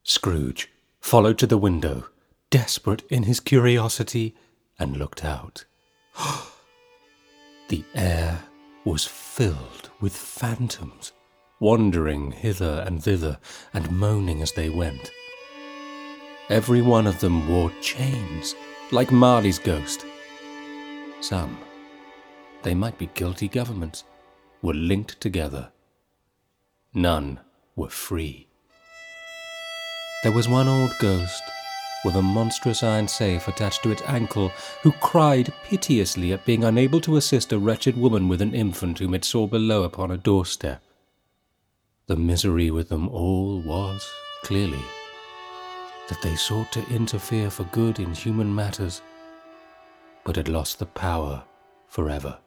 Scrooge followed to the window, desperate in his curiosity, and looked out. The air was filled with phantoms, wandering hither and thither and moaning as they went. Every one of them wore chains, like Marley's ghost. Some, they might be guilty governments, were linked together. None were free. There was one old ghost, with a monstrous iron safe attached to its ankle, who cried piteously at being unable to assist a wretched woman with an infant whom it saw below upon a doorstep. The misery with them all was, clearly, that they sought to interfere for good in human matters, but had lost the power forever.